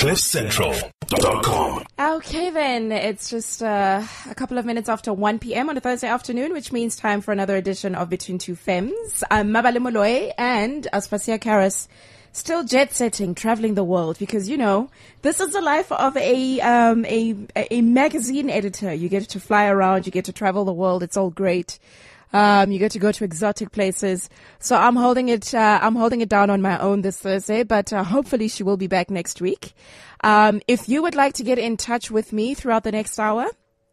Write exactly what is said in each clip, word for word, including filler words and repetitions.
cliff central dot com. Okay then, it's just uh, a couple of minutes after one p.m. on a Thursday afternoon, which means time for another edition of Between Two Femmes. I'm Mabale Moloi and Aspasia Karas, still jet-setting, traveling the world, because, you know, this is the life of a, um, a, a magazine editor. You get to fly around, you get to travel the world, it's all great. Um, you get to go to exotic places. So I'm holding it, uh, I'm holding it down on my own this Thursday, but uh, hopefully she will be back next week. Um, if you would like to get in touch with me throughout the next hour,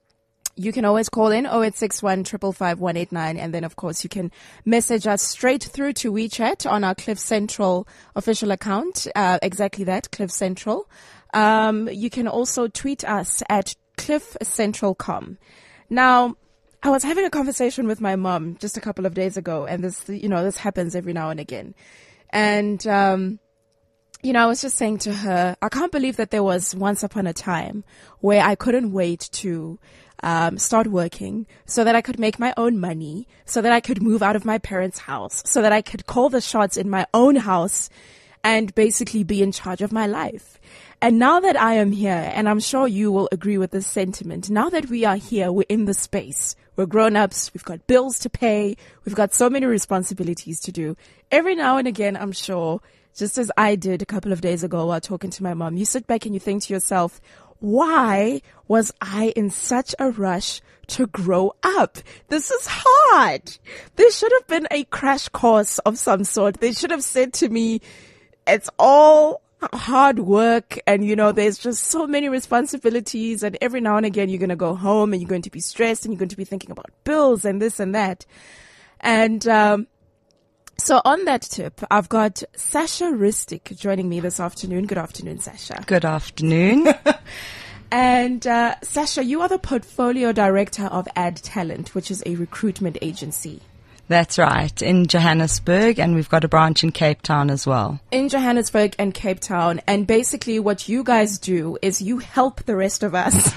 you can always call in oh eight six one, five five five, one eight nine. And then, of course, you can message us straight through to WeChat on our Cliff Central official account. Uh, exactly that, Cliff Central. Um, you can also tweet us at cliff central dot com. Now, I was having a conversation with my mom just a couple of days ago, and this, you know, this happens every now and again. And, um, you know, I was just saying to her, I can't believe that there was once upon a time where I couldn't wait to um, start working so that I could make my own money, so that I could move out of my parents' house, so that I could call the shots in my own house and basically be in charge of my life. And now that I am here, and I'm sure you will agree with this sentiment, now that we are here, we're in the space, we're grown-ups, we've got bills to pay, we've got so many responsibilities to do. Every now and again, I'm sure, just as I did a couple of days ago while talking to my mom, you sit back and you think to yourself, why was I in such a rush to grow up? This is hard. There should have been a crash course of some sort. They should have said to me, it's all hard work, and you know, there's just so many responsibilities, and every now and again you're going to go home and you're going to be stressed and you're going to be thinking about bills and this and that. And um so on that tip, I've got Sasha Ristic joining me this afternoon. Good afternoon, Sasha. Good afternoon. And uh Sasha, you are the portfolio director of Add Talent, which is a recruitment agency. That's right, in Johannesburg, and we've got a branch in Cape Town as well. In Johannesburg and Cape Town. And basically what you guys do is you help the rest of us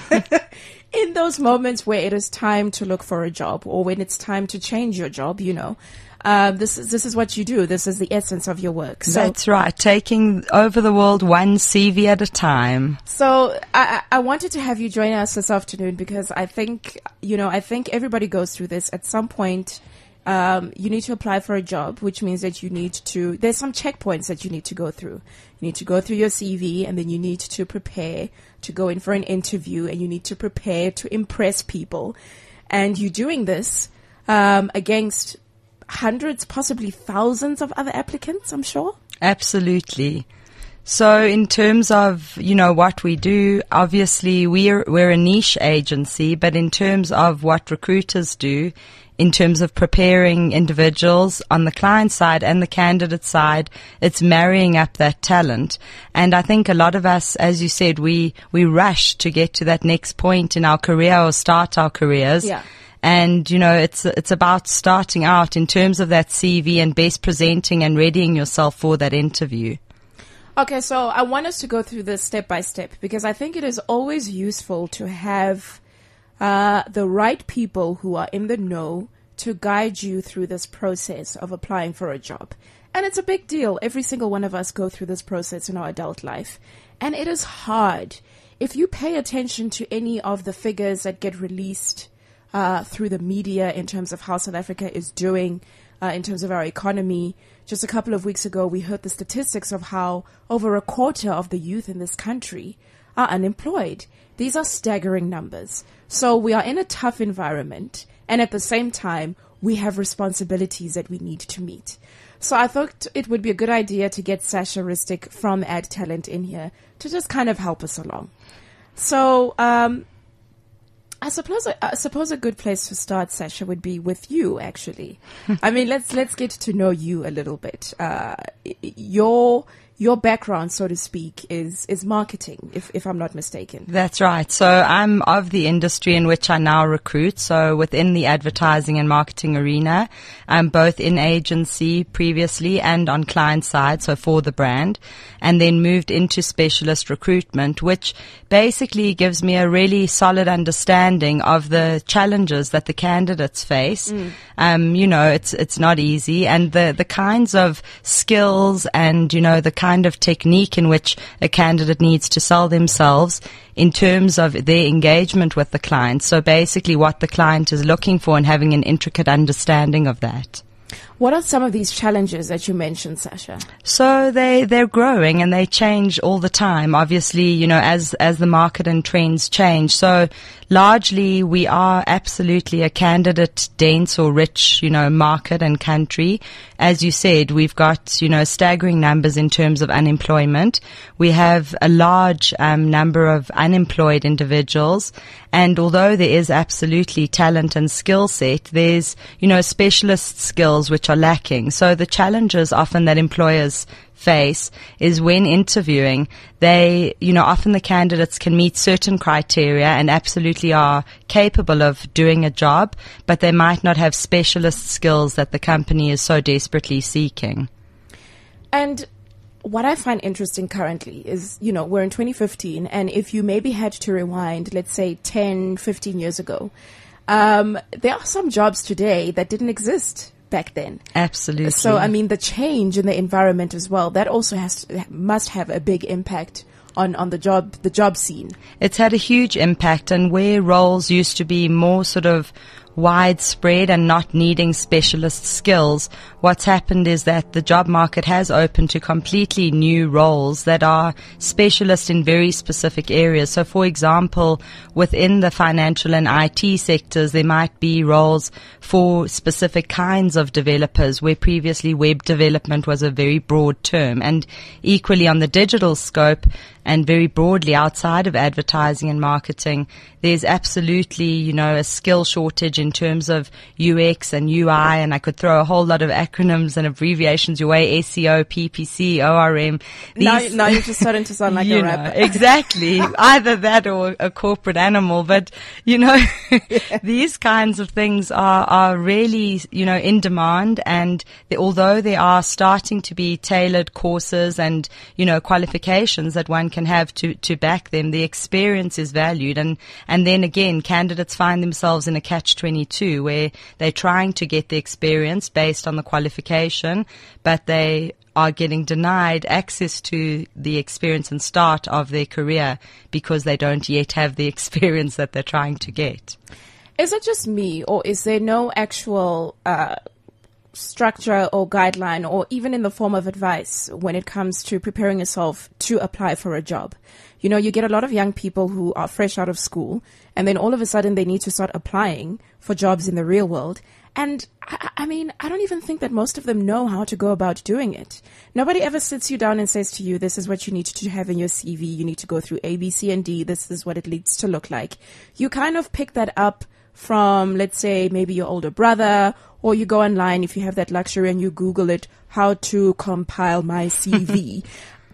in those moments where it is time to look for a job, or when it's time to change your job, you know. Uh, this is, this is what you do. This is the essence of your work. So, that's right, taking over the world one C V at a time. So I, I wanted to have you join us this afternoon because I think, you know, I think everybody goes through this at some point. Um, you need to apply for a job, which means that you need to, there's some checkpoints that you need to go through. You need to go through your C V, and then you need to prepare to go in for an interview, and you need to prepare to impress people. And you're doing this, um, against hundreds, possibly thousands of other applicants, I'm sure. Absolutely. So in terms of, you know, what we do, obviously we're, we're a niche agency, but in terms of what recruiters do, in terms of preparing individuals on the client side and the candidate side, it's marrying up that talent. And I think a lot of us, as you said, we, we rush to get to that next point in our career or start our careers. Yeah. And, you know, it's, it's about starting out in terms of that C V and best presenting and readying yourself for that interview. Okay, so I want us to go through this step by step, because I think it is always useful to have uh, the right people who are in the know to guide you through this process of applying for a job. And it's a big deal. Every single one of us go through this process in our adult life. And it is hard. If you pay attention to any of the figures that get released uh, through the media in terms of how South Africa is doing, uh, in terms of our economy, just a couple of weeks ago, we heard the statistics of how over a quarter of the youth in this country are unemployed. These are staggering numbers. So we are in a tough environment, and at the same time, we have responsibilities that we need to meet. So I thought it would be a good idea to get Sasha Ristic from Add Talent in here to just kind of help us along. So um, I suppose I suppose a good place to start, Sasha, would be with you, actually. I mean, let's let's get to know you a little bit. Uh, your your background, so to speak, is is marketing, if if I'm not mistaken. That's right. So I'm of the industry in which I now recruit. So within the advertising and marketing arena, I'm both in agency previously and on client side, so for the brand, and then moved into specialist recruitment, which basically gives me a really solid understanding of the challenges that the candidates face. Mm. Um, you know, it's it's not easy, and the the kinds of skills and, you know, the kind kind of technique in which a candidate needs to sell themselves in terms of their engagement with the client. So basically what the client is looking for and having an intricate understanding of that. What are some of these challenges that you mentioned, Sasha? So they, they're growing and they change all the time. Obviously, you know, as, as the market and trends change. So largely we are absolutely a candidate dense or rich, you know, market and country. As you said, we've got, you know, staggering numbers in terms of unemployment. We have a large um, number of unemployed individuals. And although there is absolutely talent and skill set, there's, you know, specialist skills which are lacking. So the challenges often that employers face is when interviewing, they, you know, often the candidates can meet certain criteria and absolutely are capable of doing a job, but they might not have specialist skills that the company is so desperately seeking. And what I find interesting currently is, you know, we're in twenty fifteen, and if you maybe had to rewind, let's say ten, fifteen years ago, um, there are some jobs today that didn't exist back then. Absolutely. So, I mean, the change in the environment as well, that also has to, must have a big impact on, on the job, the job scene. It's had a huge impact, and where roles used to be more sort of widespread and not needing specialist skills, what's happened is that the job market has opened to completely new roles that are specialist in very specific areas. So, for example, within the financial and I T sectors, there might be roles for specific kinds of developers, where previously web development was a very broad term. And equally on the digital scope, and very broadly outside of advertising and marketing, there's absolutely, you know, a skill shortage in terms of U X and U I, and I could throw a whole lot of acronyms and abbreviations your way: S E O, P P C, O R M. These, now, now you're just starting to sound like a rapper. Know, exactly. Either that or a corporate animal. But, you know, these kinds of things are, are really, you know, in demand. And they, although there are starting to be tailored courses and, you know, qualifications that one can have to, to back them, the experience is valued. And, and then again, candidates find themselves in a catch twenty-two where they're trying to get the experience based on the qualification, but they are getting denied access to the experience and start of their career because they don't yet have the experience that they're trying to get. Is it just me, or is there no actual uh, structure or guideline, or even in the form of advice when it comes to preparing yourself to apply for a job? You know, you get a lot of young people who are fresh out of school, and then all of a sudden they need to start applying for jobs in the real world. And I, I mean, I don't even think that most of them know how to go about doing it. Nobody ever sits you down and says to you, this is what you need to have in your C V. You need to go through A, B, C, and D. This is what it needs to look like. You kind of pick that up from, let's say, maybe your older brother, or you go online if you have that luxury and you Google it, how to compile my C V.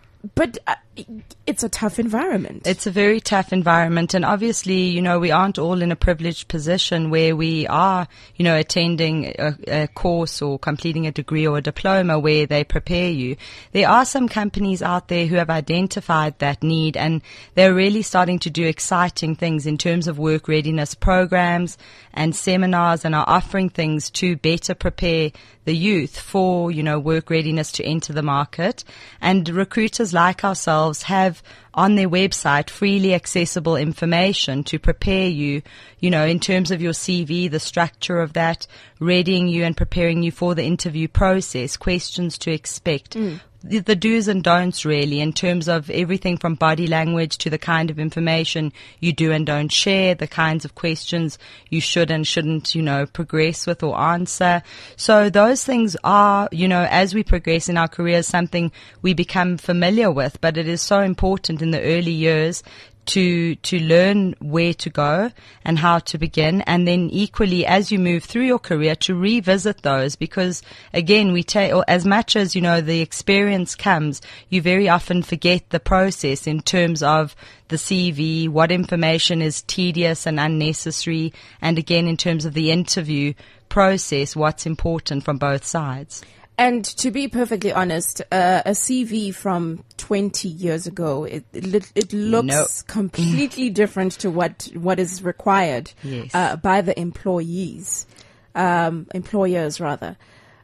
But uh, it's a tough environment. It's a very tough environment. And obviously, you know, we aren't all in a privileged position where we are, you know, attending a, a course or completing a degree or a diploma where they prepare you. There are some companies out there who have identified that need, and they're really starting to do exciting things in terms of work readiness programs and seminars, and are offering things to better prepare the youth for, you know, work readiness to enter the market. And recruiters like ourselves have on their website freely accessible information to prepare you, you know, in terms of your C V, the structure of that, readying you and preparing you for the interview process, questions to expect. Mm. The, the do's and don'ts, really, in terms of everything from body language to the kind of information you do and don't share, the kinds of questions you should and shouldn't, you know, progress with or answer. So those things are, you know, as we progress in our careers, something we become familiar with, but it is so important in the early years to to learn where to go and how to begin, and then equally as you move through your career to revisit those, because again, we take, or as much as, you know, the experience comes, you very often forget the process in terms of the C V, what information is tedious and unnecessary, and again in terms of the interview process, what's important from both sides. And to be perfectly honest, uh, a C V from twenty years ago, it it, it looks nope. completely different to what what is required yes. uh, by the employees, um, employers rather.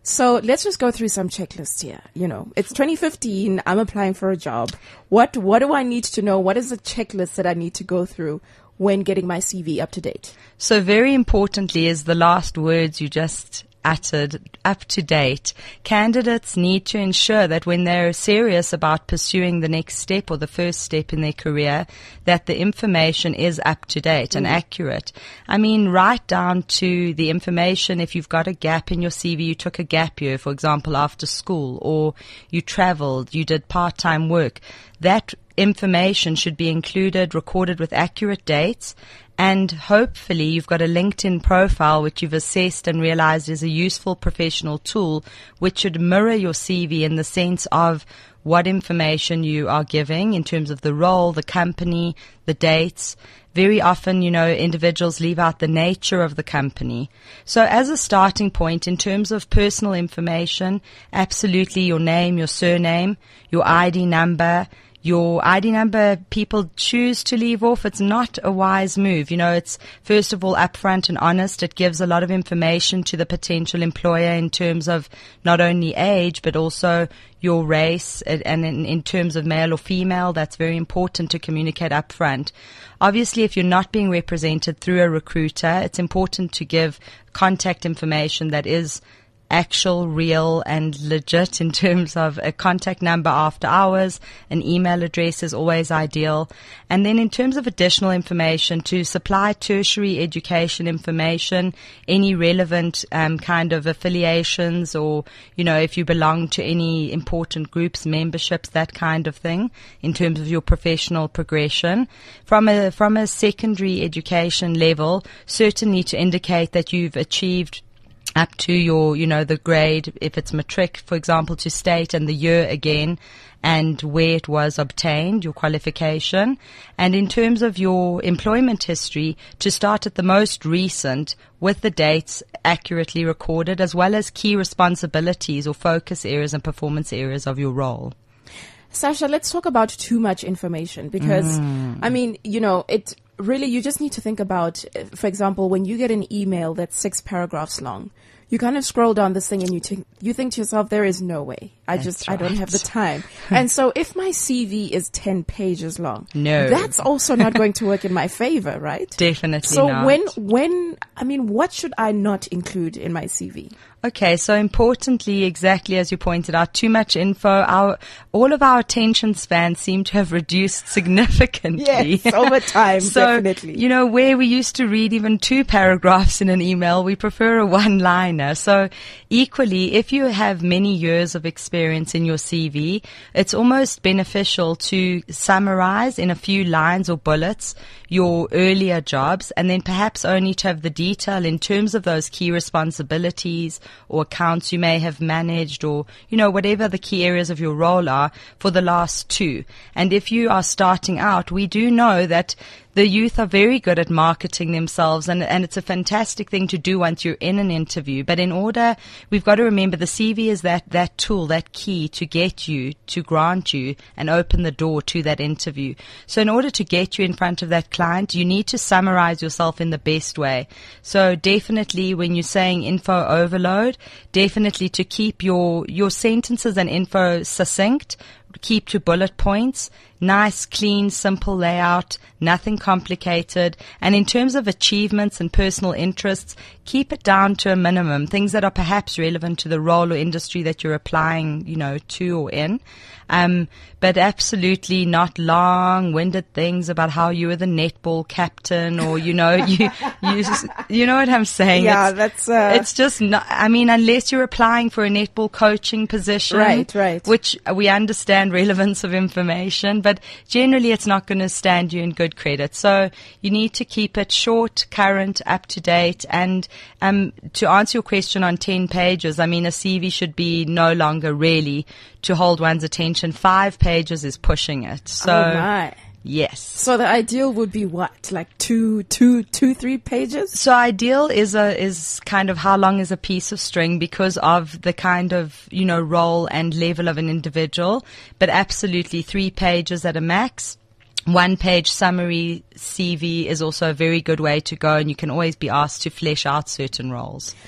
So let's just go through some checklists here. You know, it's twenty fifteen. I'm applying for a job. What, what do I need to know? What is the checklist that I need to go through when getting my C V up to date? So very importantly is the last words you just uttered, up to date. Candidates need to ensure that when they're serious about pursuing the next step or the first step in their career, that the information is up to date mm. and accurate. I mean, right down to the information. If you've got a gap in your C V, you took a gap year, for example, after school, or you traveled, you did part-time work, that information should be included, recorded with accurate dates, and hopefully you've got a LinkedIn profile which you've assessed and realized is a useful professional tool which should mirror your C V in the sense of what information you are giving in terms of the role, the company, the dates. Very often, you know, individuals leave out the nature of the company. So as a starting point, in terms of personal information, absolutely your name, your surname, your I D number. Your I D number, people choose to leave off. It's not a wise move. You know, it's first of all upfront and honest. It gives a lot of information to the potential employer in terms of not only age, but also your race, and in, in terms of male or female. That's very important to communicate upfront. Obviously, if you're not being represented through a recruiter, it's important to give contact information that is actual, real, and legit in terms of a contact number after hours. An email address is always ideal. And then in terms of additional information, to supply tertiary education information, any relevant um, kind of affiliations, or, you know, if you belong to any important groups, memberships, that kind of thing, in terms of your professional progression. From a, from a secondary education level, certainly to indicate that you've achieved up to your, you know, the grade, if it's matric, for example, to state, and the year again, and where it was obtained, your qualification. And in terms of your employment history, to start at the most recent with the dates accurately recorded, as well as key responsibilities or focus areas and performance areas of your role. Sasha, let's talk about too much information, because, mm. I mean, you know, it really, you just need to think about, for example, when you get an email that's six paragraphs long, you kind of scroll down this thing and you think, you think to yourself, there is no way. I That's just, right. I don't have the time. And so if my C V is ten pages long, no, that's also not going to work in my favor, right? Definitely so not. So when, when, I mean, what should I not include in my C V? Okay, so importantly, exactly as you pointed out, too much info. Our all of our attention spans seem to have reduced significantly. Yes, over time, so, definitely. You know, where we used to read even two paragraphs in an email, we prefer a one-liner. So equally, if you have many years of experience in your C V, it's almost beneficial to summarize in a few lines or bullets your earlier jobs, and then perhaps only to have the detail in terms of those key responsibilities or accounts you may have managed, or, you know, whatever the key areas of your role are for the last two. And if you are starting out, we do know that the youth are very good at marketing themselves, and, and it's a fantastic thing to do once you're in an interview. But in order, we've got to remember the C V is that, that tool, that key to get you, to grant you and open the door to that interview. So in order to get you in front of that client, you need to summarize yourself in the best way. So definitely when you're saying info overload, definitely to keep your, your sentences and info succinct, keep to bullet points, nice, clean, simple layout, nothing complicated. And in terms of achievements and personal interests, keep it down to a minimum, things that are perhaps relevant to the role or industry that you're applying, you know, to or in. Um, but absolutely not long-winded things about how you were the netball captain, or, you know, you, you, you know what I'm saying? Yeah, it's, that's, uh, it's just not, I mean, unless you're applying for a netball coaching position. Right, right. Which we understand relevance of information, but generally it's not going to stand you in good credit. So you need to keep it short, current, up to date. And um, to answer your question on ten pages, I mean, a C V should be no longer really to hold one's attention. Five pages is pushing it. So, oh my. Yes. So the ideal would be what? Like two, two, two, three pages? So ideal is a, is kind of how long is a piece of string, because of the kind of, you know, role and level of an individual, but absolutely three pages at a max. One page summary C V is also a very good way to go, and you can always be asked to flesh out certain roles.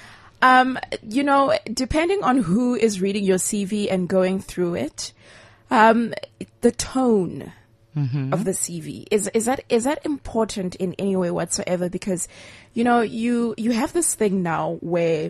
um, you know, depending on who is reading your C V and going through it, um, the tone mm-hmm. of the C V is is that is that important in any way whatsoever? Because, you know, you you have this thing now where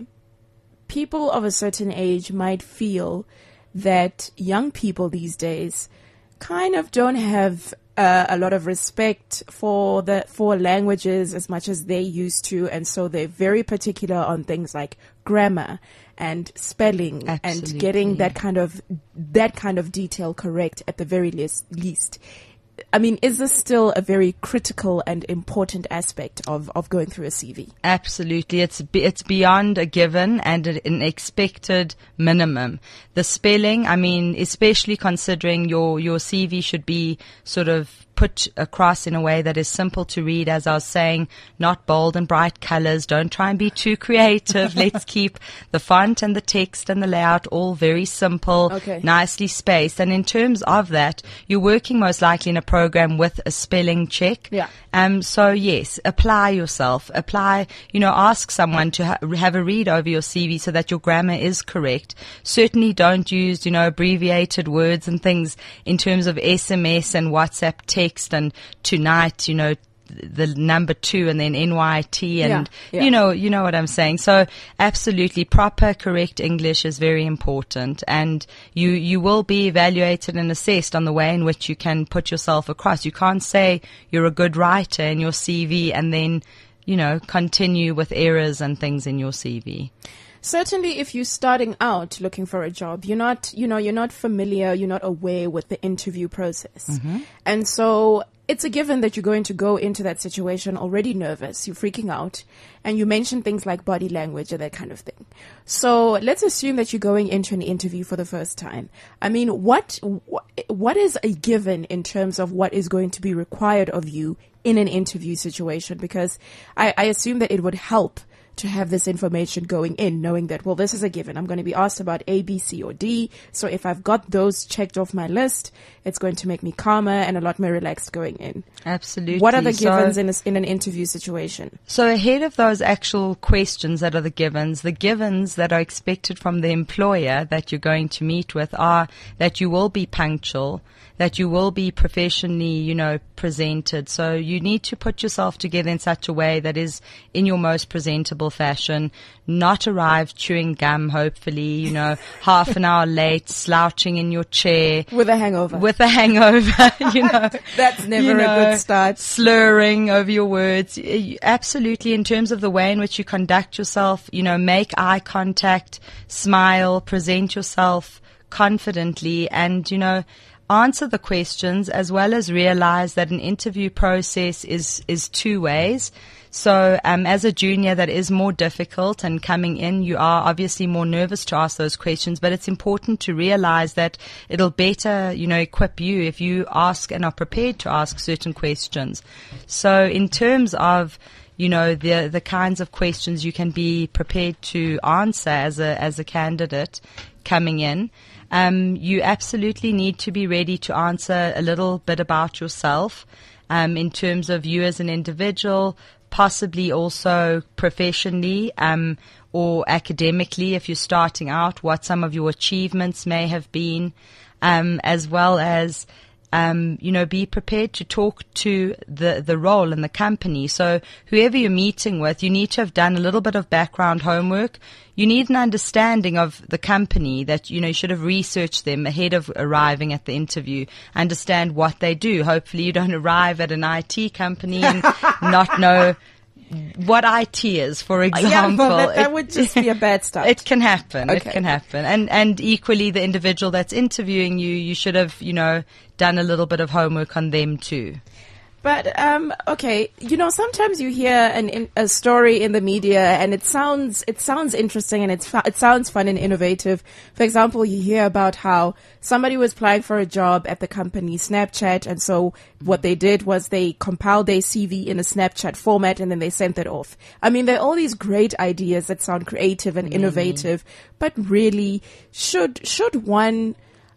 people of a certain age might feel that young people these days kind of don't have uh, a lot of respect for the for languages as much as they used to, and so they're very particular on things like grammar and spelling. Absolutely. And getting that kind of that kind of detail correct at the very least. least. I mean, is this still a very critical and important aspect of, of going through a C V? Absolutely. It's be, it's beyond a given and an expected minimum. The spelling, I mean, especially considering your, your C V should be sort of put across in a way that is simple to read, as I was saying, not bold and bright colors. Don't try and be too creative. Let's keep the font and the text and the layout all very simple, okay. nicely spaced. And in terms of that, you're working most likely in a program with a spelling check. Yeah. Um, so yes, apply yourself, apply, you know, ask someone to ha- have a read over your C V so that your grammar is correct. Certainly don't use, you know, abbreviated words and things in terms of S M S and WhatsApp text and tonight, you know, the number two and then N Y T and yeah, yeah. you know, you know what I'm saying. So absolutely proper, correct English is very important, and you, you will be evaluated and assessed on the way in which you can put yourself across. You can't say you're a good writer in your C V and then, you know, continue with errors and things in your C V. Certainly, if you're starting out looking for a job, you're not, you know, you're not familiar, you're not aware with the interview process. Mm-hmm. And so it's a given that you're going to go into that situation already nervous, you're freaking out, and you mention things like body language or that kind of thing. So let's assume that you're going into an interview for the first time. I mean, what, what is a given in terms of what is going to be required of you in an interview situation? Because I, I assume that it would help to have this information going in, knowing that, well, this is a given. I'm going to be asked about A, B, C, or D. So if I've got those checked off my list, it's going to make me calmer and a lot more relaxed going in. Absolutely. What are the so, givens in, a, in an interview situation? So ahead of those actual questions that are the givens, the givens that are expected from the employer that you're going to meet with are that you will be punctual, that you will be professionally, you know, presented. So you need to put yourself together in such a way that is in your most presentable fashion, not arrive chewing gum, hopefully, you know, half an hour late, slouching in your chair. With a hangover. With a hangover, you know. That's never you know, a good start. Slurring over your words. Absolutely, in terms of the way in which you conduct yourself, you know, make eye contact, smile, present yourself confidently, and, you know, answer the questions, as well as realize that an interview process is, is two ways. So um, as a junior, that is more difficult, and coming in, you are obviously more nervous to ask those questions, but it's important to realize that it'll better, you know, equip you if you ask and are prepared to ask certain questions. So in terms of, you know, the the kinds of questions you can be prepared to answer as a as a candidate coming in, Um, you absolutely need to be ready to answer a little bit about yourself, um, in terms of you as an individual, possibly also professionally, um, or academically if you're starting out, what some of your achievements may have been, um, as well as Um, you know, be prepared to talk to the, the role in the company. So whoever you're meeting with, you need to have done a little bit of background homework. You need an understanding of the company, that, you know, you should have researched them ahead of arriving at the interview, understand what they do. Hopefully you don't arrive at an I T company and not know what I T is, for example. Yeah, well, that, that would just be a bad start. It can happen. Okay. It can happen. And, and equally, the individual that's interviewing you, you should have, you know, done a little bit of homework on them too. But, um, okay, you know, sometimes you hear an, in, a story in the media and it sounds, it sounds interesting and it's, it sounds fun and innovative. For example, you hear about how somebody was applying for a job at the company Snapchat, and so what they did was they compiled their C V in a Snapchat format and then they sent it off. I mean, there are all these great ideas that sound creative and innovative, mm. but really, should, should one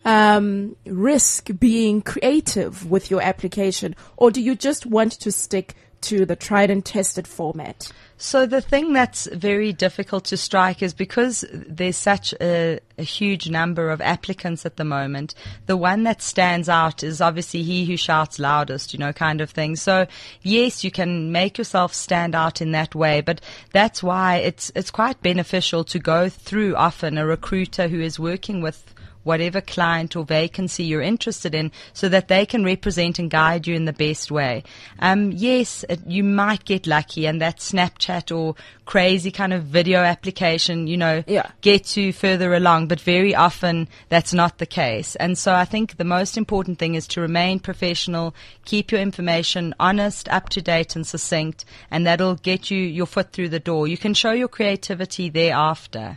um, risk being creative with your application, or do you just want to stick to the tried and tested format? So the thing that's very difficult to strike is because there's such a, a huge number of applicants at the moment, the one that stands out is obviously he who shouts loudest, you know, kind of thing. So yes, you can make yourself stand out in that way, but that's why it's it's quite beneficial to go through often a recruiter who is working with whatever client or vacancy you're interested in, so that they can represent and guide you in the best way. Um, yes, it, you might get lucky and that Snapchat or crazy kind of video application, you know, yeah. gets you further along, but very often that's not the case. And so I think the most important thing is to remain professional, keep your information honest, up to date and succinct, and that'll get you your foot through the door. You can show your creativity thereafter.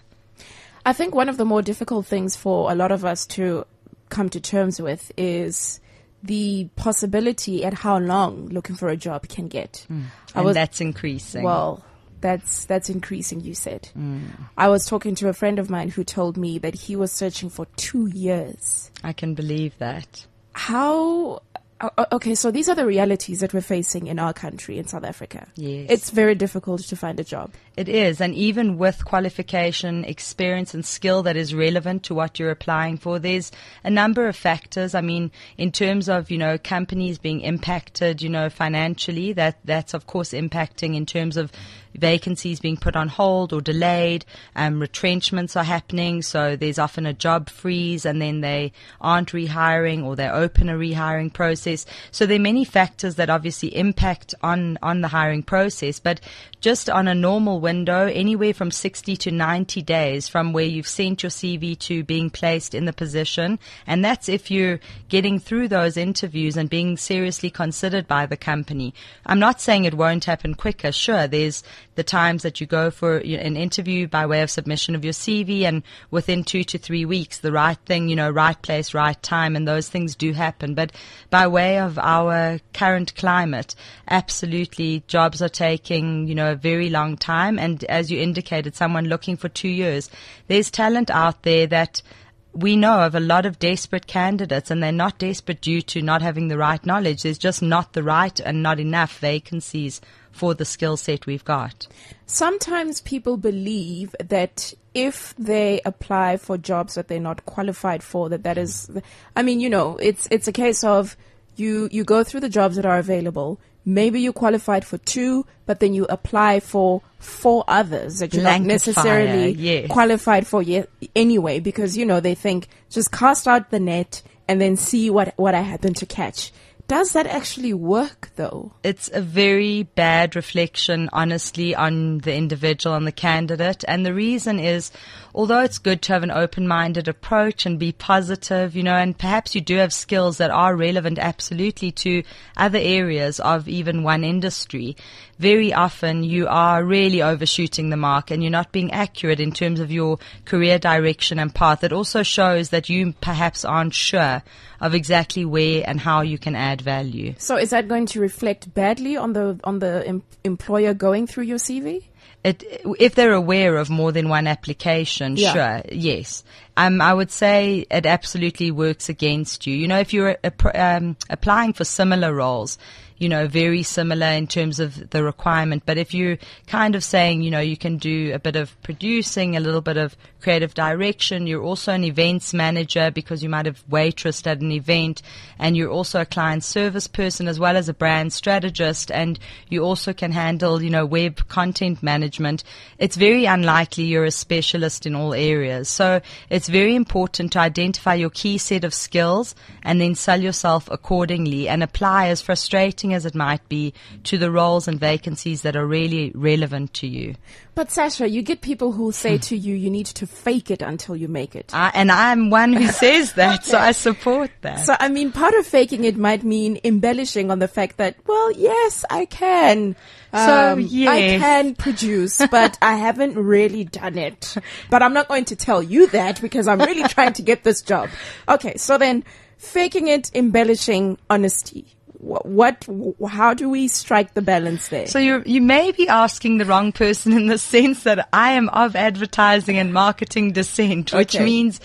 I think one of the more difficult things for a lot of us to come to terms with is the possibility at how long looking for a job can get. Mm. I and was, that's increasing. Well, that's that's increasing, you said. Mm. I was talking to a friend of mine who told me that he was searching for two years. I can believe that. How... Okay, so these are the realities that we're facing in our country, in South Africa. Yes. It's very difficult to find a job. It is, and even with qualification, experience and skill that is relevant to what you're applying for, there's a number of factors. I mean, in terms of, you know, companies being impacted, you know, financially, that that's of course impacting in terms of vacancies being put on hold or delayed, um, retrenchments are happening, so there's often a job freeze and then they aren't rehiring or they open a rehiring process. So there are many factors that obviously impact on, on the hiring process, but just on a normal window, anywhere from sixty to ninety days from where you've sent your C V to being placed in the position, and that's if you're getting through those interviews and being seriously considered by the company. I'm not saying it won't happen quicker. Sure, there's the times that you go for an interview by way of submission of your C V, and within two to three weeks, the right thing, you know, right place, right time, and those things do happen. But by way of our current climate, absolutely, jobs are taking, you know, a very long time. And as you indicated, someone looking for two years, there's talent out there that we know of, a lot of desperate candidates, and they're not desperate due to not having the right knowledge. There's just not the right and not enough vacancies for the skill set we've got. Sometimes people believe that if they apply for jobs that they're not qualified for, that that is, I mean, you know, it's it's a case of you, you go through the jobs that are available. Maybe you qualified for two, but then you apply for four others that you're Blanket not necessarily fire, yes. qualified for yet anyway, because, you know, they think just cast out the net and then see what, what I happen to catch. Does that actually work, though? It's a very bad reflection, honestly, on the individual and the candidate. And the reason is, although it's good to have an open-minded approach and be positive, you know, and perhaps you do have skills that are relevant absolutely to other areas of even one industry, very often you are really overshooting the mark and you're not being accurate in terms of your career direction and path. It also shows that you perhaps aren't sure of exactly where and how you can add value. So is that going to reflect badly on the on the em- employer going through your C V? It, if they're aware of more than one application, yeah. sure, yes. Um, I would say it absolutely works against you. You know, if you're um, applying for similar roles, you know, very similar in terms of the requirement. But if you're kind of saying, you know, you can do a bit of producing, a little bit of creative direction, you're also an events manager because you might have waitressed at an event, and you're also a client service person as well as a brand strategist, and you also can handle, you know, web content management, it's very unlikely you're a specialist in all areas. So it's very important to identify your key set of skills and then sell yourself accordingly and apply, as frustrating as it might be, to the roles and vacancies that are really relevant to you. But Sasha, you get people who say to you, you need to fake it until you make it. I, and I'm one who says that, so I support that. So, I mean, part of faking it might mean embellishing on the fact that, well, yes, I can. So, um, yes. I can produce, but I haven't really done it. But I'm not going to tell you that because I'm really trying to get this job. Okay, so then faking it, embellishing, honesty. What, how do we strike the balance there? So you you may be asking the wrong person in the sense that I am of advertising and marketing descent, which okay. means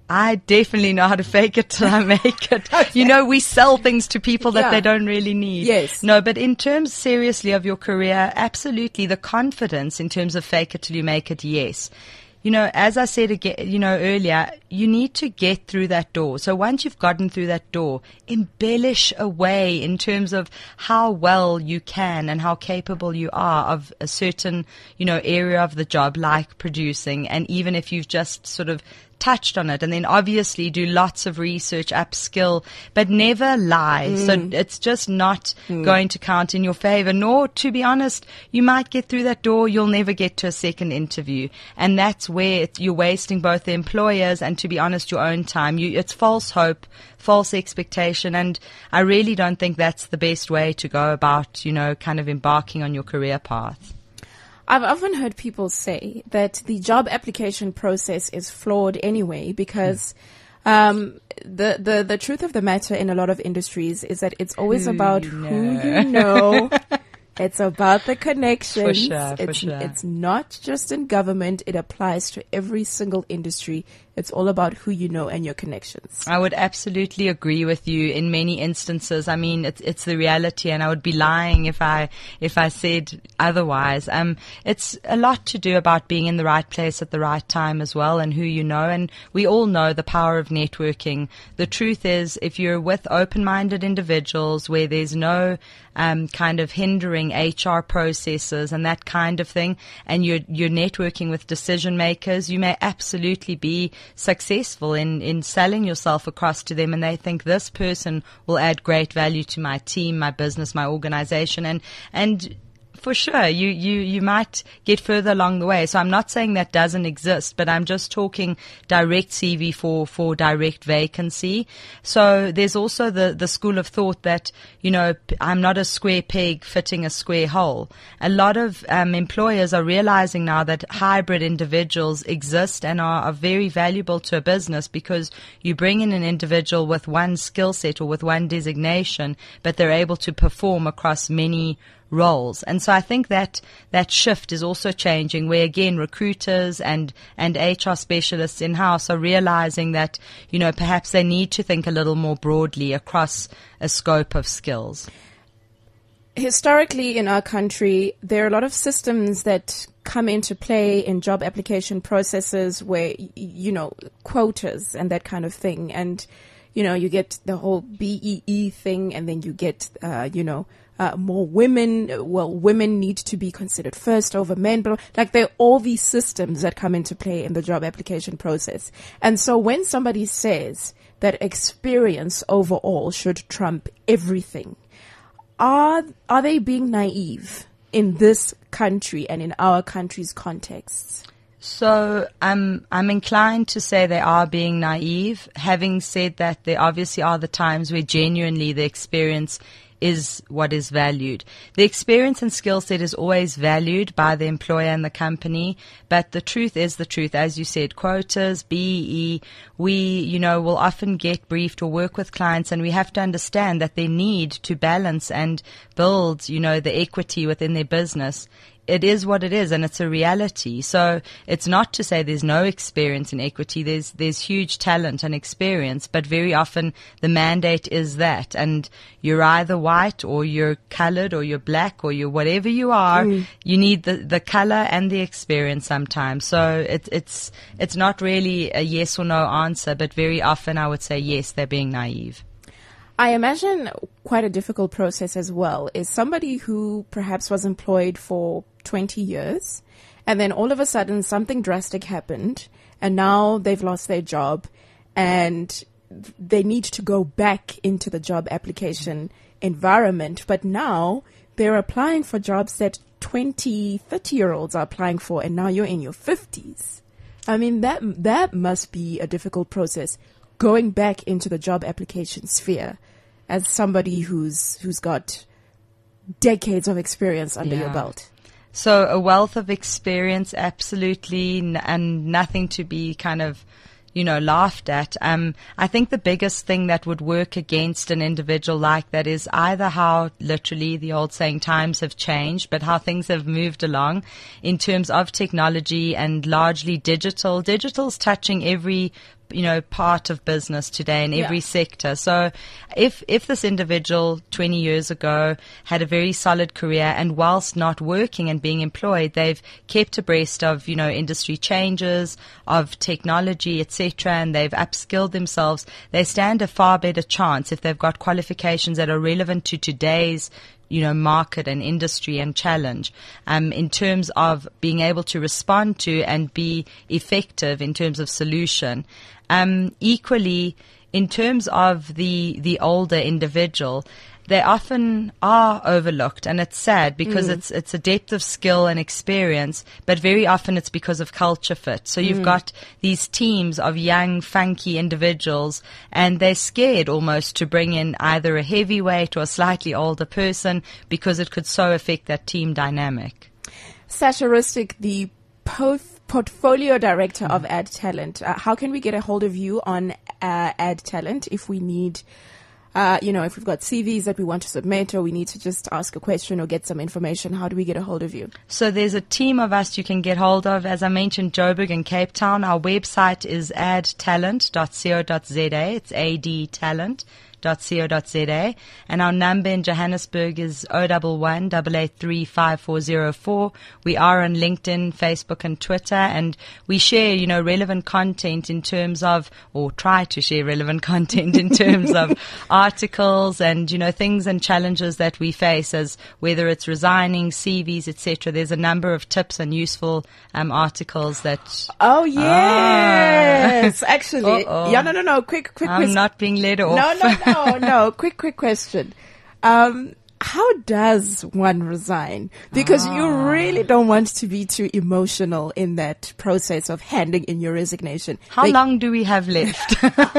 I definitely know how to fake it till I make it. Okay. You know, we sell things to people that yeah. they don't really need. Yes. No, but in terms seriously of your career, absolutely the confidence in terms of fake it till you make it, yes. You know, as I said again, you know, earlier, you need to get through that door. So once you've gotten through that door, embellish away in terms of how well you can and how capable you are of a certain, you know, area of the job, like producing. And even if you've just sort of touched on it, and then obviously do lots of research, upskill, but never lie. Mm. So it's just not mm. going to count in your favor, nor, to be honest, you might get through that door, you'll never get to a second interview. And that's where it, you're wasting both the employers and, to be honest, your own time. You, it's false hope, false expectation, and I really don't think that's the best way to go about, you know, kind of embarking on your career path. I've often heard people say that the job application process is flawed anyway because um, the, the, the truth of the matter in a lot of industries is that it's always who about you who know. you know. It's about the connections. For sure, for it's, sure. It's not just in government. It applies to every single industry. It's all about who you know and your connections. I would absolutely agree with you in many instances. I mean, it's it's the reality, and I would be lying if I if I said otherwise. Um, it's a lot to do about being in the right place at the right time as well, and who you know. And we all know the power of networking. The truth is, if you're with open-minded individuals where there's no um, kind of hindering H R processes and that kind of thing, and you're you're networking with decision makers, you may absolutely be successful in, in selling yourself across to them, and they think this person will add great value to my team, my business, my organization, and and for sure, you, you, you might get further along the way. So I'm not saying that doesn't exist, but I'm just talking direct C V for, for direct vacancy. So there's also the, the school of thought that, you know, I'm not a square peg fitting a square hole. A lot of um, employers are realizing now that hybrid individuals exist and are, are very valuable to a business, because you bring in an individual with one skill set or with one designation, but they're able to perform across many roles. And so I think that that shift is also changing, where again recruiters and and H R specialists in-house are realizing that, you know, perhaps they need to think a little more broadly across a scope of skills. Historically in our country, there are a lot of systems that come into play in job application processes where, you know, quotas and that kind of thing. And, you know, you get the whole B E E thing, and then you get, uh, you know, Uh, more women, well, women need to be considered first over men, but like there are all these systems that come into play in the job application process. And so when somebody says that experience overall should trump everything, are, are they being naive in this country and in our country's contexts? So I'm I'm inclined to say they are being naive. Having said that, there obviously are the times where genuinely the experience is what is valued. The experience and skill set is always valued by the employer and the company, but the truth is the truth. As you said, quotas, B E E, we, you know, will often get briefed or work with clients, and we have to understand that they need to balance and build, you know, the equity within their business. It is what it is, and it's a reality. So it's not to say there's no experience in equity. There's there's huge talent and experience, but very often the mandate is that, and you're either white or you're colored or you're black or you're whatever you are. Mm. You need the the color and the experience sometimes. So it, it's it's not really a yes or no answer, but very often I would say yes, they're being naive. I imagine quite a difficult process as well is somebody who perhaps was employed for twenty years, and then all of a sudden something drastic happened, and now they've lost their job, and they need to go back into the job application environment. But now they're applying for jobs that twenty, thirty year olds are applying for, and now you're in your fifties. I mean, that that must be a difficult process, going back into the job application sphere as somebody who's who's got decades of experience under yeah. your belt. So a wealth of experience, absolutely, n- and nothing to be kind of, you know, laughed at. Um, I think the biggest thing that would work against an individual like that is either how, literally, the old saying, times have changed, but how things have moved along in terms of technology and largely digital. Digital's touching every you know, part of business today in every Yeah. sector. So if, if this individual twenty years ago had a very solid career and whilst not working and being employed, they've kept abreast of, you know, industry changes, of technology, et cetera, and they've upskilled themselves, they stand a far better chance if they've got qualifications that are relevant to today's you know, market and industry and challenge, um, in terms of being able to respond to and be effective in terms of solution. Um, equally, in terms of the, the older individual, they often are overlooked, and it's sad because mm. it's it's a depth of skill and experience, but very often it's because of culture fit. So you've mm. got these teams of young, funky individuals, and they're scared almost to bring in either a heavyweight or a slightly older person because it could so affect that team dynamic. Sasha Rustic, the post portfolio director mm. of Add Talent. Uh, how can we get a hold of you on uh, Add Talent if we need... Uh, you know, if we've got C Vs that we want to submit or we need to just ask a question or get some information, how do we get a hold of you? So there's a team of us you can get hold of. As I mentioned, Joburg and Cape Town. Our website is add talent dot co dot za. It's A D talent dot co dot za. And our number in Johannesburg is zero one one, eight eight three, five four zero four. We are on LinkedIn, Facebook and Twitter, and we share, you know, relevant content in terms of, or try to share relevant content in terms of articles and, you know, things and challenges that we face, as whether it's resigning, C Vs, et cetera. There's a number of tips and useful um, articles that... Oh, yes! Ah. Actually, Uh-oh. yeah, no, no, no, quick, quick I'm question. not being led off. No, no, no, no, quick, quick question. Um, how does one resign? Because ah. you really don't want to be too emotional in that process of handing in your resignation. How like, long do we have left?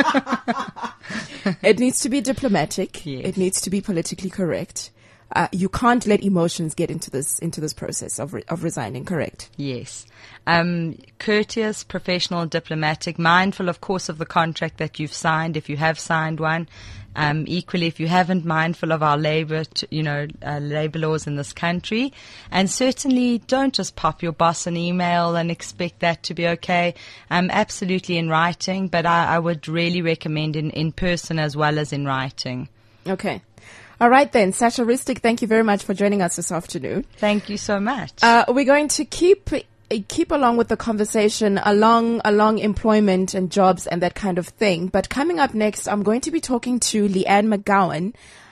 It needs to be diplomatic. Yes. It needs to be politically correct. Uh, you can't let emotions get into this into this process of re- of resigning. Correct? Yes. Um, courteous, professional, diplomatic, mindful, of course, of the contract that you've signed, if you have signed one. Um, equally, if you haven't, mindful of our labor, t- you know, uh, labor laws in this country. And certainly don't just pop your boss an email and expect that to be okay. Um, absolutely in writing, but I, I would really recommend in, in person as well as in writing. Okay. All right then, Sasha Rustic, thank you very much for joining us this afternoon. Thank you so much. Uh, we're going to keep keep along with the conversation along along employment and jobs and that kind of thing. But coming up next, I'm going to be talking to Leanne McGowan.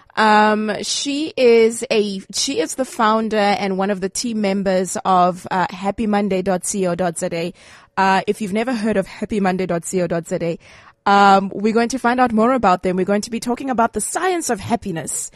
Um, she is a she is the founder and one of the team members of uh, happy monday dot co dot za. Uh, if you've never heard of happy monday dot co dot za, Um, we're going to find out more about them. We're going to be talking about the science of happiness.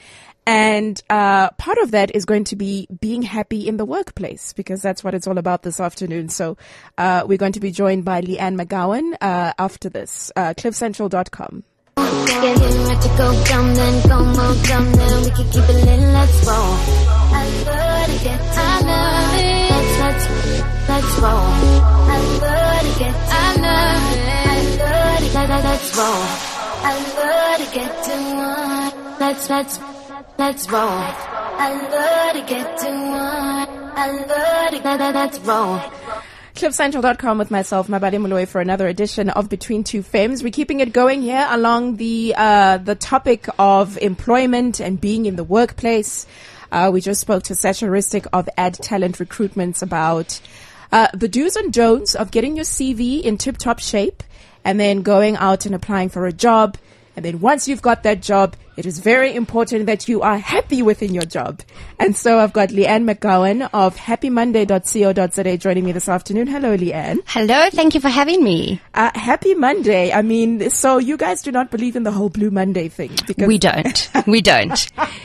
And uh, part of that is going to be being happy in the workplace, because that's what it's all about this afternoon. So uh, we're going to be joined by Leanne McGowan uh, after this. Uh, cliff central dot com. Get in, let it go down, then go more down, then we can keep it lit, let's roll. I love to get to I love it. Let's, let's, let's roll. I love to get to I love it. I love to, let, let, let's roll. I love to get to one. Let's, let's, let's roll. I love to get to one. I love to, let, let, let's roll. cliff central dot com with myself, Mabale Moloi, for another edition of Between Two Femmes. We're keeping it going here along the uh, the topic of employment and being in the workplace. Uh, we just spoke to Sasha Rustic of Add Talent Recruitments about uh, the do's and don'ts of getting your C V in tip-top shape and then going out and applying for a job. And then once you've got that job, it is very important that you are happy within your job. And so I've got Leanne McGowan of happy monday dot co dot za joining me this afternoon. Hello, Leanne. Hello, thank you for having me. Uh, happy Monday. I mean, so you guys do not believe in the whole Blue Monday thing? Because we don't. We don't.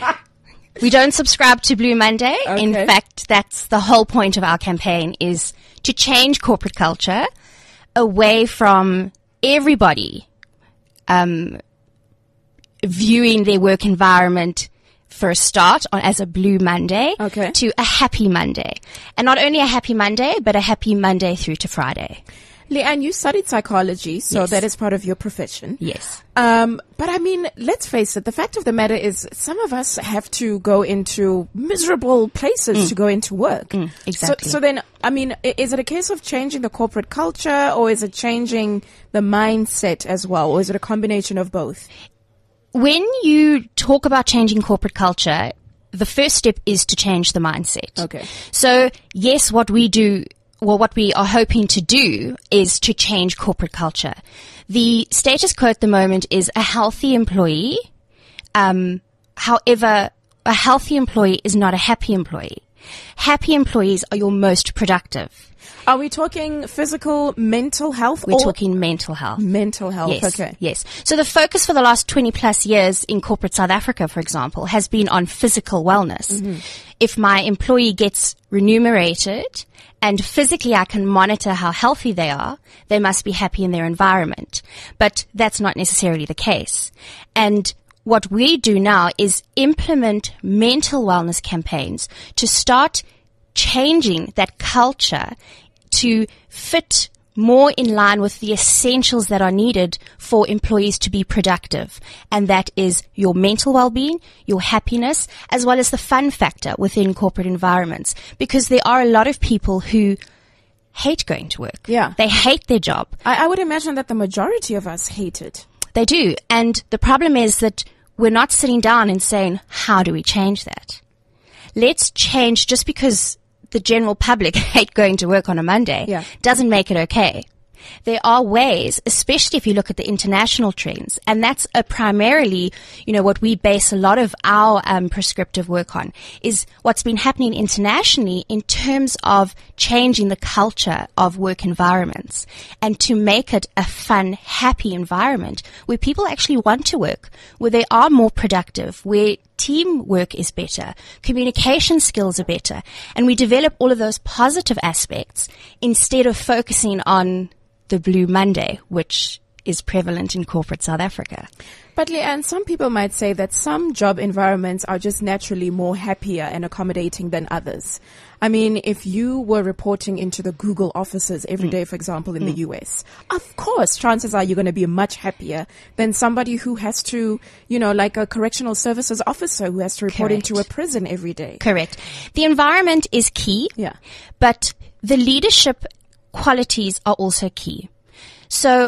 We don't subscribe to Blue Monday. Okay. In fact, that's the whole point of our campaign, is to change corporate culture away from everybody um viewing their work environment for a start on as a Blue Monday, okay, to a Happy Monday. And not only a Happy Monday, but a Happy Monday through to Friday. Leanne, you studied psychology, so Yes. that is part of your profession. Yes. Um, but I mean, let's face it, the fact of the matter is some of us have to go into miserable places to go into work. exactly. So, so then, I mean, i- is it a case of changing the corporate culture, or is it changing the mindset as well, or is it a combination of both? When you talk about changing corporate culture, the first step is to change the mindset. Okay. So, yes, what we do, well, what we are hoping to do is to change corporate culture. The status quo at the moment is a healthy employee. Um, however, a healthy employee is not a happy employee. Happy employees are your most productive. Are we talking physical, mental health? We're or talking mental health. mental health. Yes, Okay. yes. So the focus for the last twenty plus years in corporate South Africa, for example, has been on physical wellness. If my employee gets remunerated and physically I can monitor how healthy they are, they must be happy in their environment. But that's not necessarily the case. And what we do now is implement mental wellness campaigns to start changing that culture to fit more in line with the essentials that are needed for employees to be productive. And that is your mental well-being, your happiness, as well as the fun factor within corporate environments. Because there are a lot of people who hate going to work. Yeah. They hate their job. I, I would imagine that the majority of us hate it. They do. And the problem is that we're not sitting down and saying, how do we change that? Let's change just because the general public hate going to work on a Monday Yeah. doesn't make it okay. There are ways, especially if you look at the international trends, and that's a primarily, you know, what we base a lot of our um, prescriptive work on, is what's been happening internationally in terms of changing the culture of work environments and to make it a fun, happy environment where people actually want to work, where they are more productive, where teamwork is better, communication skills are better, and we develop all of those positive aspects instead of focusing on the Blue Monday, which is prevalent in corporate South Africa. But Leanne, some people might say that some job environments are just naturally more happier and accommodating than others. I mean, if you were reporting into the Google offices every day, for example, in the U S, of course, chances are you're going to be much happier than somebody who has to, you know, like a correctional services officer who has to report Correct. into a prison every day. Correct. The environment is key, Yeah. but the leadership qualities are also key. So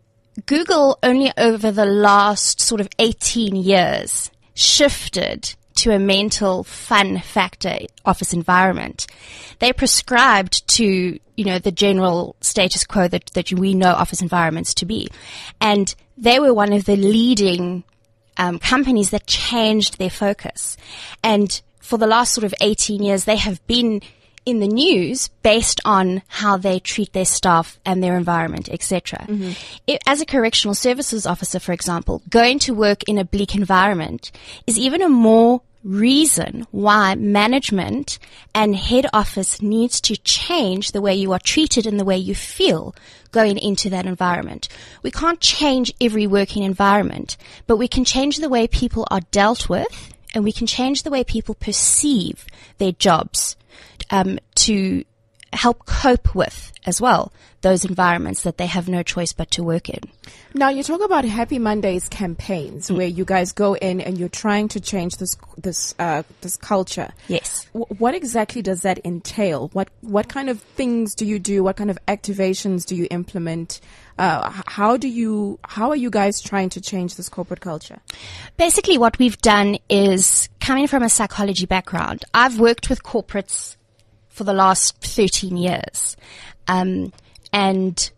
Google only over the last sort of eighteen years shifted to a mental fun factor office environment. They prescribed to, you know, the general status quo that, that we know office environments to be. And they were one of the leading um, companies that changed their focus. And for the last sort of eighteen years, they have been in the news based on how they treat their staff and their environment, et cetera. Mm-hmm. As a correctional services officer, for example, going to work in a bleak environment is even a more reason why management and head office needs to change the way you are treated and the way you feel going into that environment. We can't change every working environment, but we can change the way people are dealt with, and we can change the way people perceive their jobs um, to help cope with as well those environments that they have no choice but to work in. Now, you talk about Happy Mondays campaigns where you guys go in and you're trying to change this this uh, this culture. Yes. W- what exactly does that entail? What what kind of things do you do? What kind of activations do you implement? Uh, h- how do you how are you guys trying to change this corporate culture? Basically, what we've done is, coming from a psychology background, I've worked with corporates for the last thirteen years. Um, and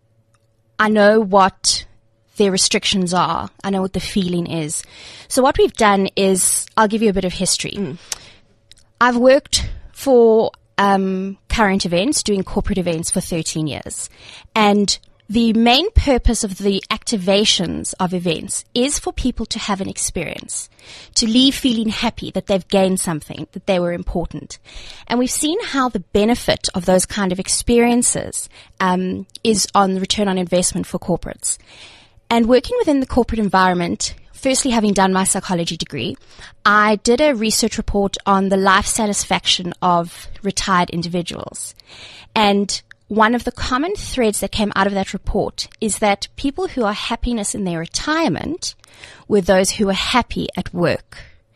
I know what their restrictions are. I know what the feeling is. So what we've done is, I'll give you a bit of history. Mm. I've worked for um, current events, doing corporate events for thirteen years. And the main purpose of the activations of events is for people to have an experience, to leave feeling happy that they've gained something, that they were important. And we've seen how the benefit of those kind of experiences um, is on the return on investment for corporates. And working within the corporate environment, firstly having done my psychology degree, I did a research report on the life satisfaction of retired individuals. And one of the common threads that came out of that report is that people who are happiness in their retirement were those who were happy at work.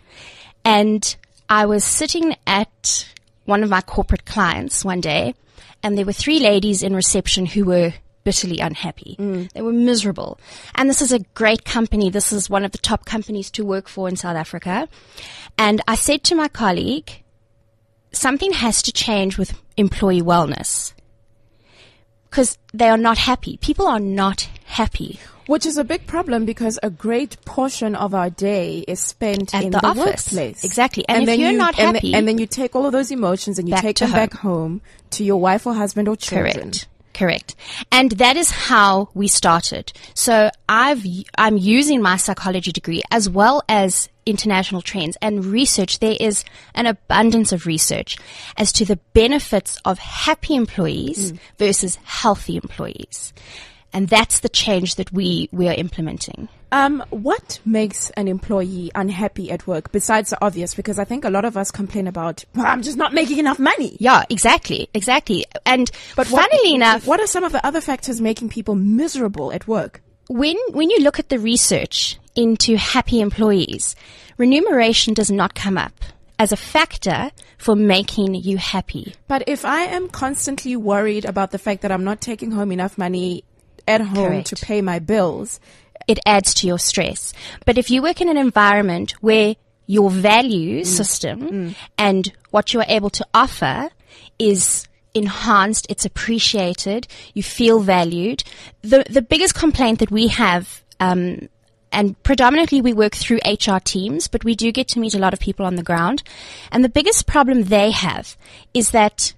And I was sitting at one of my corporate clients one day, and there were three ladies in reception who were bitterly unhappy. Mm. They were miserable. And this is a great company. This is one of the top companies to work for in South Africa. And I said to my colleague, something has to change with employee wellness because they are not happy. People are not happy. Which is a big problem because a great portion of our day is spent At in the the, office. workplace. Exactly. And, And if then you're you, not and, happy, the- and then you take all of those emotions and you Back take to them home. back home to your wife or husband or children. Correct. Correct. And that is how we started. So I've, I'm using my psychology degree as well as international trends and research. There is an abundance of research as to the benefits of happy employees mm. versus healthy employees. And that's the change that we, we are implementing. Um, what makes an employee unhappy at work besides the obvious? Because I think a lot of us complain about, well, I'm just not making enough money. Yeah, exactly, exactly. And But funnily what, enough, what are some of the other factors making people miserable at work? when when you look at the research into happy employees, remuneration does not come up as a factor for making you happy. But if I am constantly worried about the fact that I'm not taking home enough money at home Correct. to pay my bills, It adds to your stress. But if you work in an environment where your value Mm. system mm. and what you are able to offer is enhanced, it's appreciated, you feel valued. The the biggest complaint that we have, um, and predominantly we work through H R teams, but we do get to meet a lot of people on the ground. And the biggest problem they have is that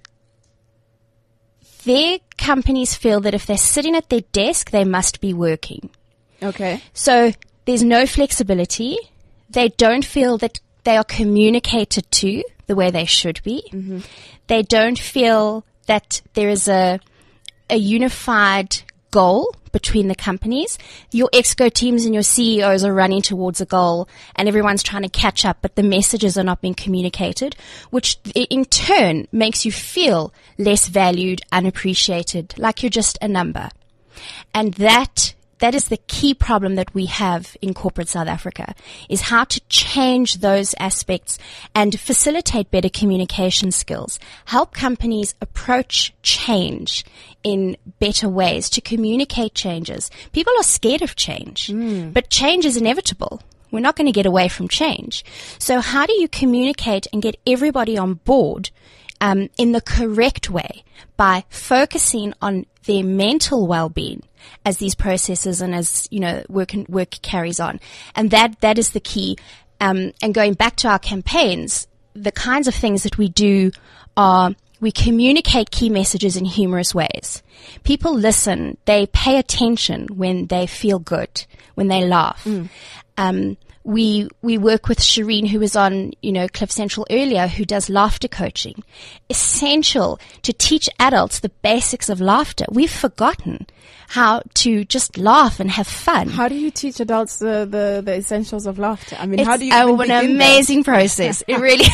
their companies feel that if they're sitting at their desk, they must be working. okay, So there's no flexibility. They don't feel that they are communicated to the way they should be. Mm-hmm. They don't feel that there is a a unified goal between the companies. Your exco teams and your C E Os are running towards a goal and everyone's trying to catch up, but the messages are not being communicated, which in turn makes you feel less valued, unappreciated, like you're just a number. And that That is the key problem that we have in corporate South Africa, is how to change those aspects and facilitate better communication skills, help companies approach change in better ways to communicate changes. People are scared of change, mm. but change is inevitable. We're not going to get away from change. So how do you communicate and get everybody on board um, in the correct way by focusing on their mental well-being as these processes and as, you know, work and work carries on. And that, that is the key. Um, and going back to our campaigns, the kinds of things that we do are we communicate key messages in humorous ways. People listen. They pay attention when they feel good, when they laugh. Mm. Um, We we work with Shireen, who was on, you know, Cliff Central earlier, who does laughter coaching. Essential to teach adults the basics of laughter. We've forgotten how to just laugh and have fun. How do you teach adults the, the, the essentials of laughter? I mean, It's how do you a- even an begin amazing process. It really,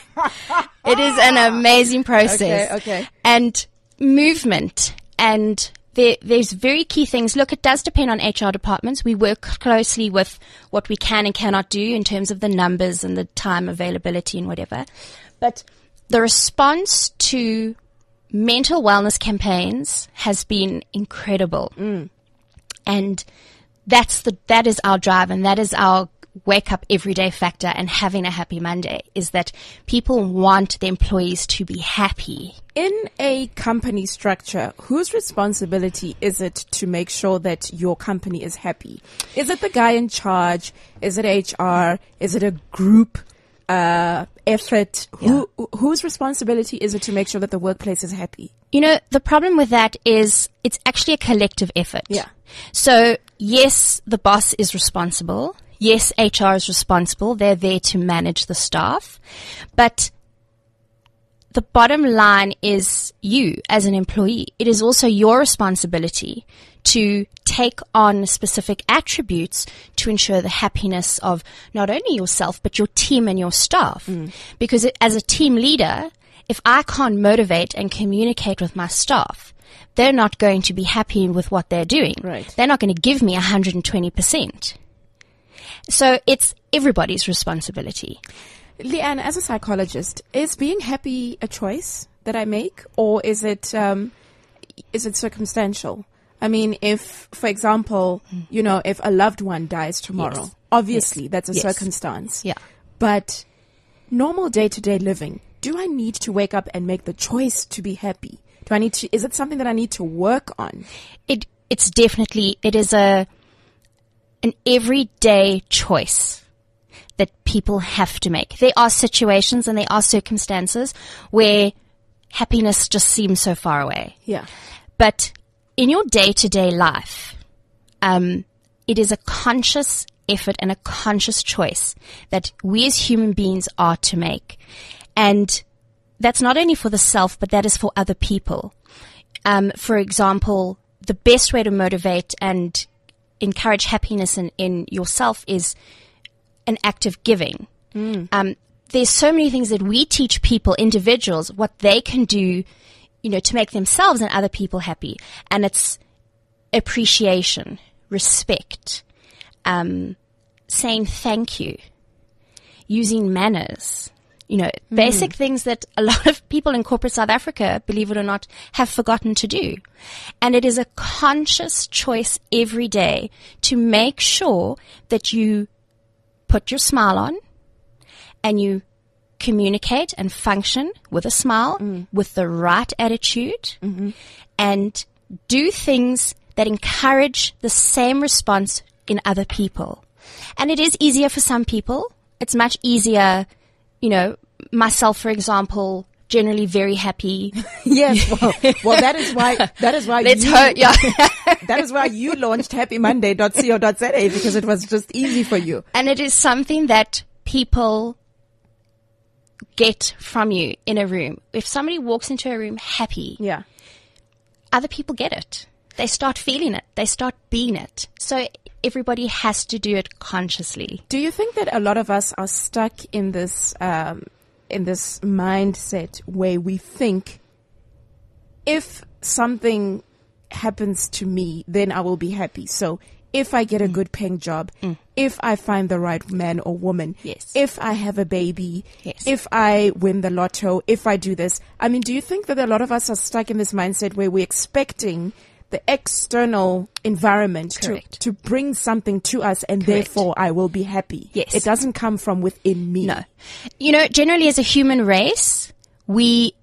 it is an amazing process. Okay, okay. And movement and There, there's very key things. Look, it does depend on H R departments. We work closely with what we can and cannot do in terms of the numbers and the time availability and whatever. But the response to mental wellness campaigns has been incredible. Mm. And that's the, that is our drive, and that is our wake up everyday factor and having a happy Monday, is that people want the employees to be happy. In a company structure, whose responsibility is it to make sure that your company is happy? Is it the guy in charge? Is it H R? Is it a group uh, effort? Who, whose responsibility is it to make sure that the workplace is happy? You know, the problem with that is it's actually a collective effort. Yeah. So, yes, the boss is responsible. Yes, H R is responsible. They're there to manage the staff. But the bottom line is you as an employee. It is also your responsibility to take on specific attributes to ensure the happiness of not only yourself, but your team and your staff. Mm. Because it, as a team leader, if I can't motivate and communicate with my staff, they're not going to be happy with what they're doing. Right. They're not going to give me one hundred twenty percent. So it's everybody's responsibility. Leanne, as a psychologist, is being happy a choice that I make, or is it um, is it circumstantial? I mean, if, for example, you know, if a loved one dies tomorrow, Yes. obviously Yes. that's a Yes. circumstance. Yeah. But normal day-to-day living, do I need to wake up and make the choice to be happy? Do I need to? Is it something that I need to work on? It it's definitely it is a an everyday choice that people have to make. There are situations and there are circumstances where happiness just seems so far away. Yeah. But in your day-to-day life, um, it is a conscious effort and a conscious choice that we as human beings are to make. And that's not only for the self, but that is for other people. Um, for example, the best way to motivate and encourage happiness in, in yourself is an act of giving. Mm. Um, there's so many things that we teach people, individuals, what they can do, you know, to make themselves and other people happy. And it's appreciation, respect, um, saying thank you, using manners, you know, mm. basic things that a lot of people in corporate South Africa, believe it or not, have forgotten to do. And it is a conscious choice every day to make sure that you put your smile on and you communicate and function with a smile, mm. with the right attitude, mm-hmm. and do things that encourage the same response in other people. And it is easier for some people. It's much easier, you know, myself, for example, generally very happy. Yes, well, well, that is why, that is why Let's you, hope, yeah. that is why you launched happy monday dot co dot za, because it was just easy for you. And it is something that people get from you in a room. If somebody walks into a room happy, Yeah. other people get it. They start feeling it. They start being it. So everybody has to do it consciously. Do you think that a lot of us are stuck in this, um, in this mindset where we think if something happens to me, then I will be happy. So if I get a good paying job, mm. if I find the right man or woman, yes. if I have a baby, yes. if I win the lotto, if I do this. I mean, do you think that a lot of us are stuck in this mindset where we're expecting the external environment to, to bring something to us and Correct. Therefore I will be happy? Yes. It doesn't come from within me. No. You know, generally as a human race, we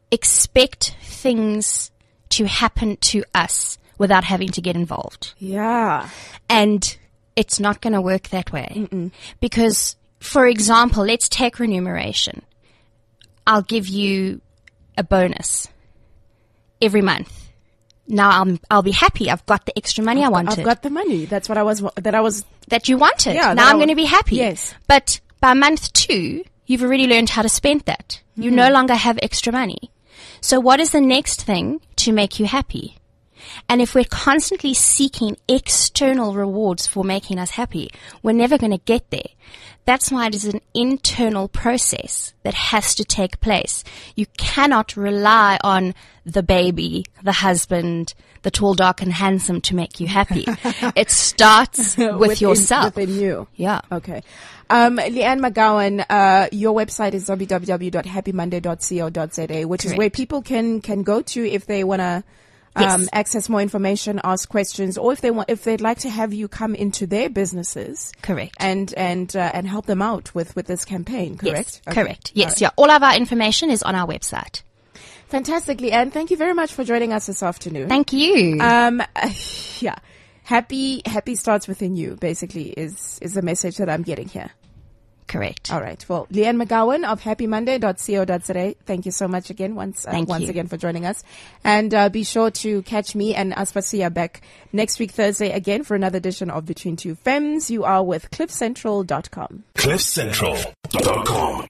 expect things to happen to us without having to get involved. Yeah. And it's not going to work that way. Mm-mm. Because, for example, let's take remuneration. I'll give you a bonus every month. Now I'll, I'll be happy. I've got the extra money I've I wanted. I've got the money. That's what I was, that I was. That you wanted. Yeah, now that I'm I going to be happy. Yes. But by month two, you've already learned how to spend that. Mm-hmm. You no longer have extra money. So what is the next thing to make you happy? And if we're constantly seeking external rewards for making us happy, we're never going to get there. That's why it is an internal process that has to take place. You cannot rely on the baby, the husband, the tall, dark, and handsome to make you happy. It starts with within, yourself. Within you. Yeah. Okay. Um, Leanne McGowan, uh, your website is w w w dot happy monday dot co dot za, which Correct. is where people can, can go to if they want to Um, yes. access more information, ask questions, or if they want, if they'd like to have you come into their businesses, correct, and and uh, and help them out with with this campaign, correct? Yes, okay. Correct. Yes, right. Yeah. All of our information is on our website. Fantastically, and thank you very much for joining us this afternoon. Thank you. Um, yeah, happy happy starts within you. Basically, is is the message that I'm getting here. Correct. All right. Well, Leanne McGowan of happy monday dot co dot za. Thank you so much again once uh, Thank once you. again for joining us. And uh, be sure to catch me and Aspasia back next week Thursday again for another edition of Between Two Femmes. You are with cliff central dot com. cliff central dot com